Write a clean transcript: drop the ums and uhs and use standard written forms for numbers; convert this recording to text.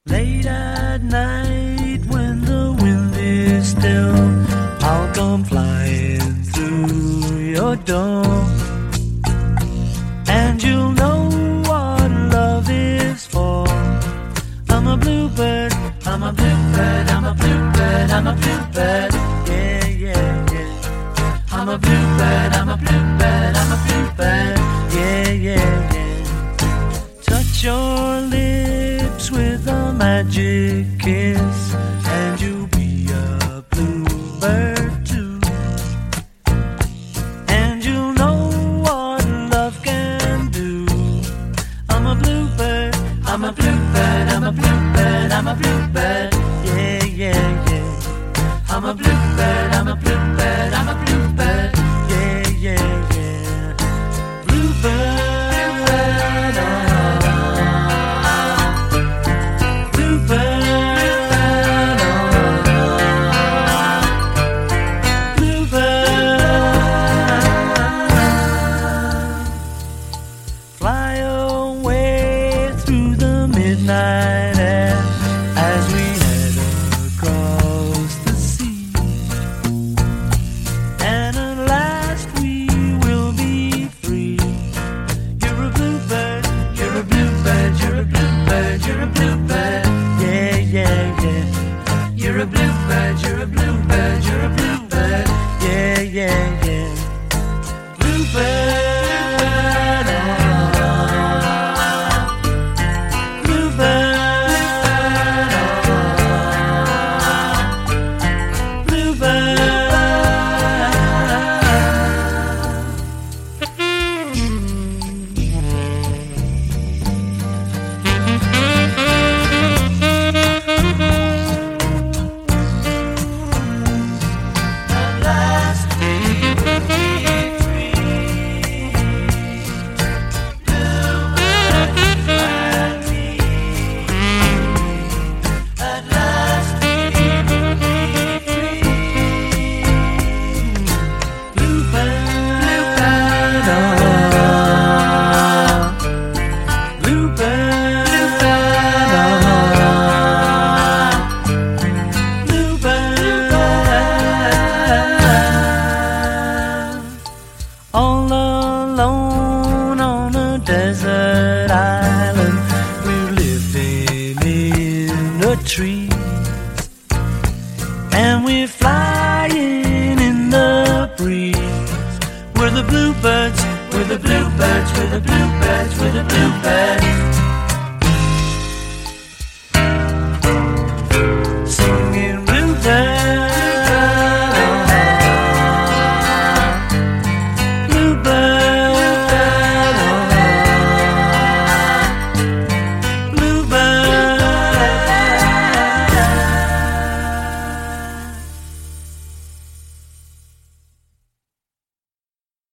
Late at night when the wind is still, I'll come flying through your door, and you'll know what love is for. I'm a bluebird, I'm a bluebird, I'm a bluebird, I'm a bluebird, yeah, yeah, yeah. I'm a bluebird, I'm a bluebird, I'm a bluebird, yeah, yeah, yeah. Touch your lips with a magic kiss, and you'll be a bluebird too. And you'll know what love can do. I'm a bluebird, I'm a bluebird, I'm a bluebird, I'm a bluebird, yeah, yeah, yeah. I'm a bluebird, I'm a bluebird, I'm a bluebird, yeah, yeah, yeah. Bluebird. Fly away through the midnight air as we head across the sea, and at last we will be free. You're a bluebird, you're a bluebird, you're a bluebird, you're a bluebird, yeah, yeah, yeah. You're a bluebird, you're a bluebird, you're a bluebird, yeah, yeah, yeah. Bluebird. All alone on a desert island, we're living in a tree, and we're flying in the breeze. We're the bluebirds, we're the bluebirds, we're the bluebirds, we're the bluebirds.